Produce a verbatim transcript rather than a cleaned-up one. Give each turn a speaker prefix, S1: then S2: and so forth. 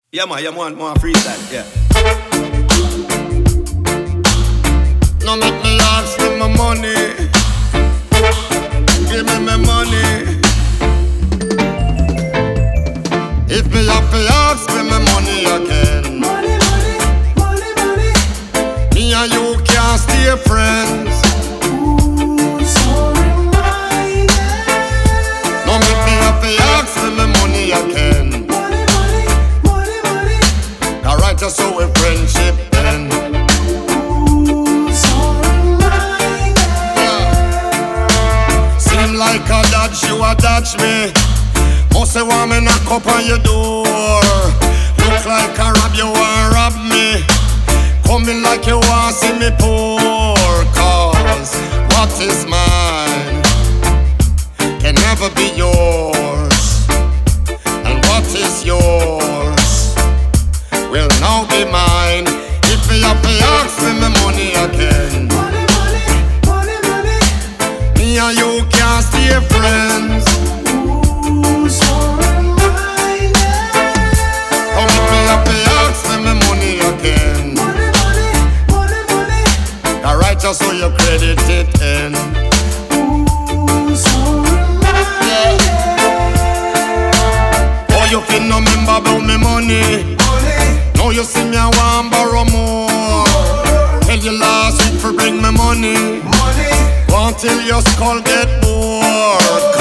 S1: Yeah, man, yeah, man, more freestyle, yeah. No make me ask for my money. Give me my money. If me have to ask for my money again,
S2: Money, money, money, money.
S1: me and you can't stay friends.
S2: Ooh, so reminded.
S1: No make me have to ask for my money again.
S2: Money, money, money, money.
S1: Alright, just so we friendship then.
S2: Ooh, so reminded.
S1: Seem like a dodge, you a dodge me. Must say want me knock up on your door. Look like a rob, you want rob me. Coming like you want see me poor. Cause what is mine can never be yours, and what is yours will now be mine. If me have to ask for my money again,
S2: Money, money, money, money.
S1: me and you can't stay friends.
S2: Ooh, so reminded.
S1: How make me have to ask for my money again?
S2: Money, money, money, money.
S1: Alright, just so you credit it in.
S2: Ooh, so reminded.
S1: Oh, you can no remember about me money.
S2: Money,
S1: Now you see me I want borrow more. Tell you last week for bring me money.
S2: money.
S1: Want till your skull get bored.